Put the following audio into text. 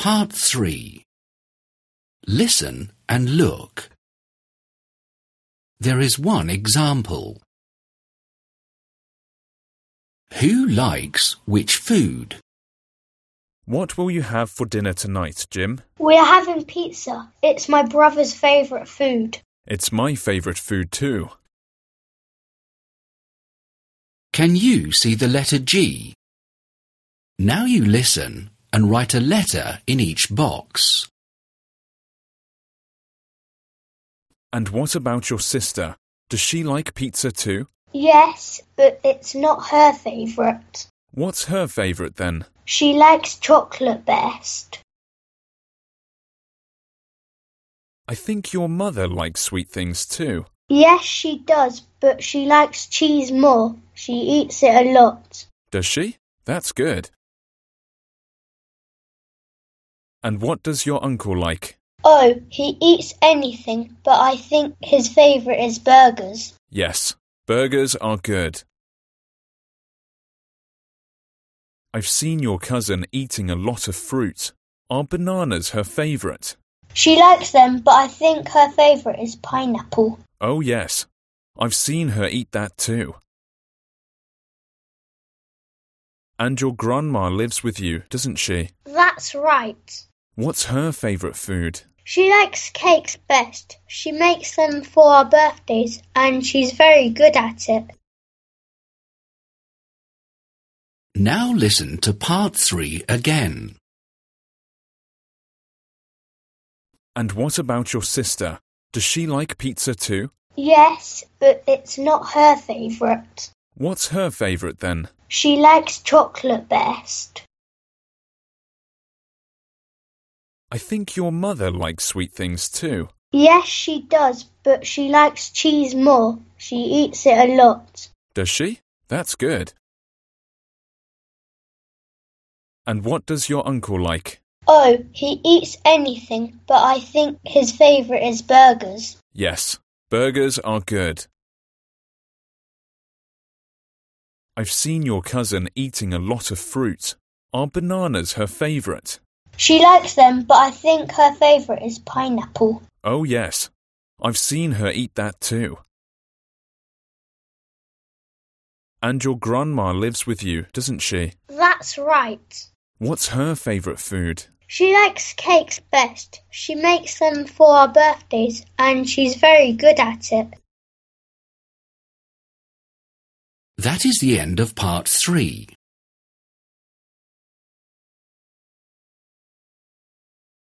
Part 3. Listen and look. There is one example. Who likes which food? What will you have for dinner tonight, Jim? We're having pizza. It's my brother's favourite food. It's my favourite food too. Can you see the letter G? Now you listen and write a letter in each box. And what about your sister? Does she like pizza too? Yes, but it's not her favourite. What's her favourite then? She likes chocolate best. I think your mother likes sweet things too. Yes, she does, but she likes cheese more. She eats it a lot. Does she? That's good. And what does your uncle like? Oh, he eats anything, but I think his favourite is burgers. Yes, burgers are good. I've seen your cousin eating a lot of fruit. Are bananas her favourite? She likes them, but I think her favourite is pineapple. Oh yes, I've seen her eat that too. And your grandma lives with you, doesn't she? That's right. What's her favourite food? She likes cakes best. She makes them for our birthdays, and she's very good at it. Now listen to part 3 again. And what about your sister? Does she like pizza too? Yes, but it's not her favourite. What's her favourite then? She likes chocolate best. I think your mother likes sweet things too. Yes, she does, but she likes cheese more. She eats it a lot. Does she? That's good. And what does your uncle like? Oh, he eats anything, but I think his favourite is burgers. Yes, burgers are good. I've seen your cousin eating a lot of fruit. Are bananas her favourite? She likes them, but I think her favourite is pineapple. Oh yes, I've seen her eat that too. And your grandma lives with you, doesn't she? That's right. What's her favourite food? She likes cakes best. She makes them for our birthdays, and she's very good at it. That is the end of part 3.